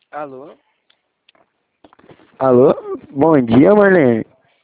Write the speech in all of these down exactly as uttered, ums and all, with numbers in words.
Alô? Alô? Bom dia, Marlene.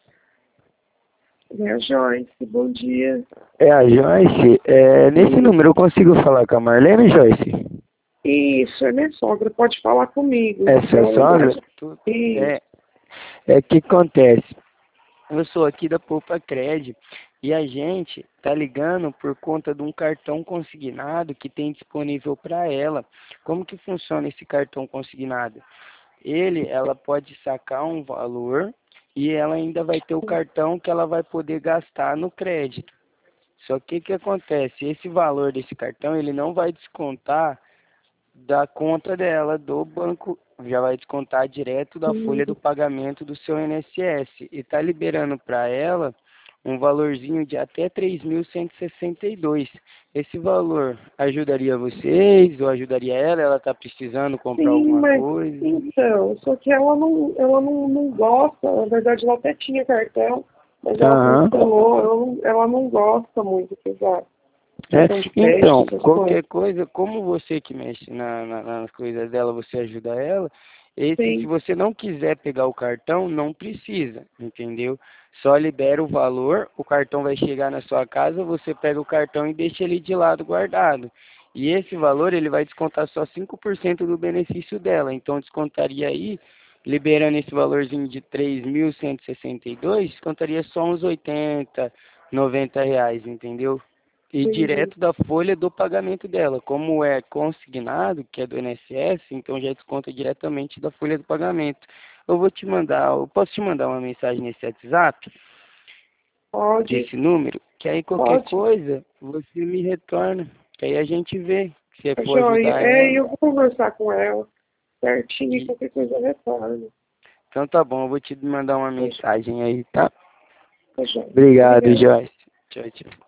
É a Joyce, bom dia. É a Joyce? É, nesse número eu consigo falar com a Marlene, Joyce? Isso, é minha sogra, pode falar comigo. É sua Ela não sogra? pode... Tu- Isso. É, é que acontece. Eu sou aqui da Poupa Cred e a gente tá ligando por conta de um cartão consignado que tem disponível para ela. Como que funciona esse cartão consignado? Ele, ela pode sacar um valor e ela ainda vai ter o cartão que ela vai poder gastar no crédito. Só que o que acontece? Esse valor desse cartão, ele não vai descontar da conta dela do banco, já vai descontar direto da folha do pagamento do seu I N S S. E está liberando para ela um valorzinho de até três mil cento e sessenta e dois. Esse valor ajudaria vocês ou ajudaria ela? Ela está precisando comprar Sim, alguma mas coisa? então, só que ela não, ela não, não gosta, na verdade ela até tinha cartão, mas ela Aham. cancelou, ela não, ela não gosta muito de usar É, cartão de crédito, então, essas coisas. qualquer coisa, como você que mexe na, na- nas coisas dela, você ajuda ela, esse, se Sim, você não quiser pegar o cartão, não precisa, entendeu? Só libera o valor, o cartão vai chegar na sua casa, você pega o cartão e deixa ele de lado guardado. E esse valor, ele vai descontar só cinco por cento do benefício dela, então descontaria aí, liberando esse valorzinho de três mil cento e sessenta e dois, descontaria só uns oitenta, noventa reais, entendeu? E entendi. direto da folha do pagamento dela. Como é consignado, que é do I N S S, então já desconta diretamente da folha do pagamento. Eu vou te mandar, eu posso te mandar uma mensagem nesse WhatsApp, Pode, desse número, que aí qualquer pode. coisa você me retorna, que aí a gente vê se eu A for joia, ajudar é, ela. eu vou conversar com ela certinho e E, qualquer coisa retorna. então tá bom, eu vou te mandar uma Tá mensagem aí, tá? tá joia. Obrigado, Obrigada. Joyce. Tchau, tchau.